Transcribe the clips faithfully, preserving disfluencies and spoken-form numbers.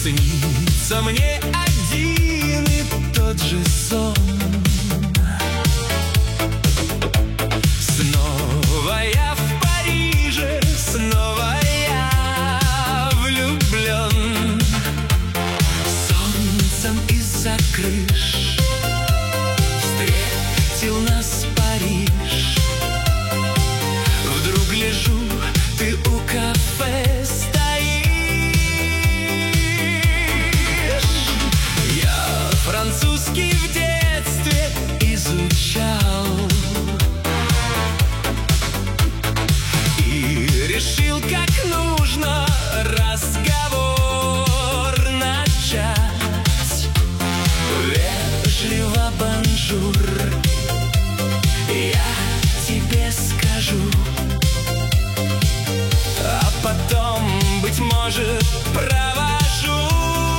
Снится мне один и тот же сон. Снова я в Париже, снова я влюблен. Солнцем из-за крыш встретил нас Париж. Вдруг гляжу, ты у кафе стоишь. Я французский в детстве изучал и решил, как нужно разговор начать. Вежливо бонжур, я тебе скажу, а потом, быть может, провожу.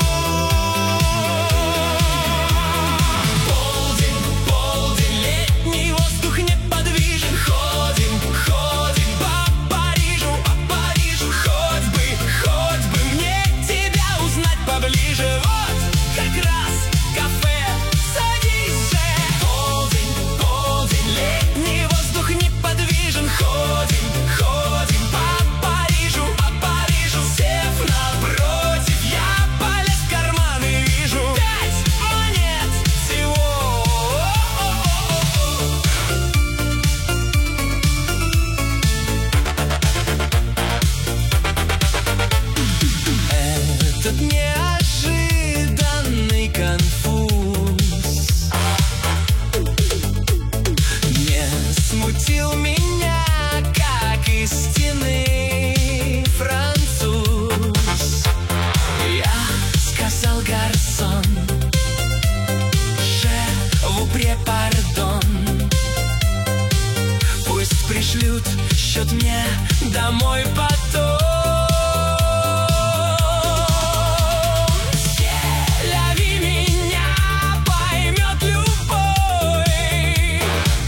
Полдень, полдень, летний воздух неподвижен. Ходим, ходим по Парижу, по Парижу. Хоть бы, хоть бы мне тебя узнать поближе. Вот как раз кафе, садись же. Полдень, полдень, летний воздух неподвижен. Ходим, ходим по Парижу, по Парижу. Сев напротив, я полез в карман и вижу пять монет всего. Этот неожиданный конфуз не смутил меня, как истинный француз. Я сказал: гарсон, je vous prie pardon. Пусть пришлют счет мне домой потом. Селяви меня поймет любой.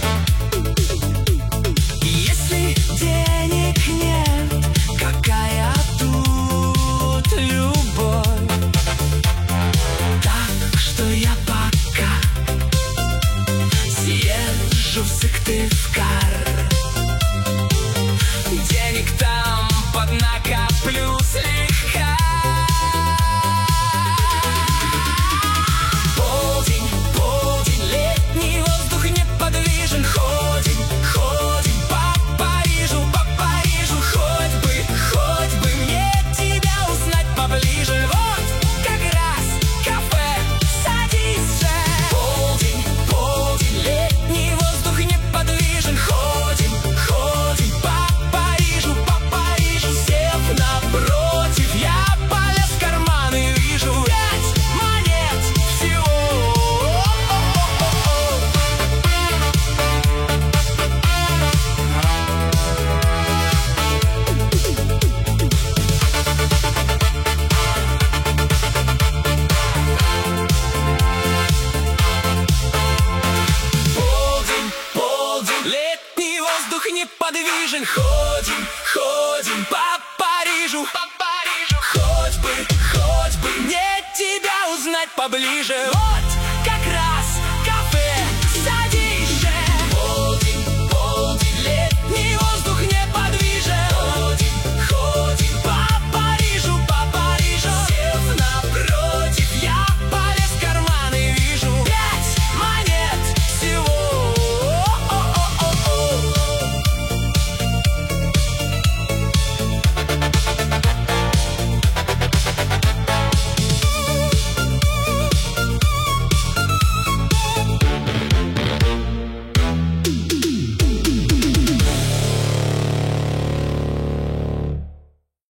Если денег нет, какая тут любовь? Так что я пока съезжу в Сыктывкар. Денег там поднакоплю слегка. Полдень, полдень, летний воздух неподвижен. Ходим, ходим по Парижу, по Парижу. Хоть бы, хоть бы мне тебя узнать поближе. Вот как раз кафе, садись же. Полдень, полдень, летний воздух неподвижен. Ходим, ходим по Парижу, по Парижу. Сев напротив, я полез в карман и вижу пять монет всего. Полдень, полдень, летний воздух неподвижен. Ходим, ходим по Парижу, по Парижу. Хоть бы, хоть бы мне тебя узнать поближе. Вот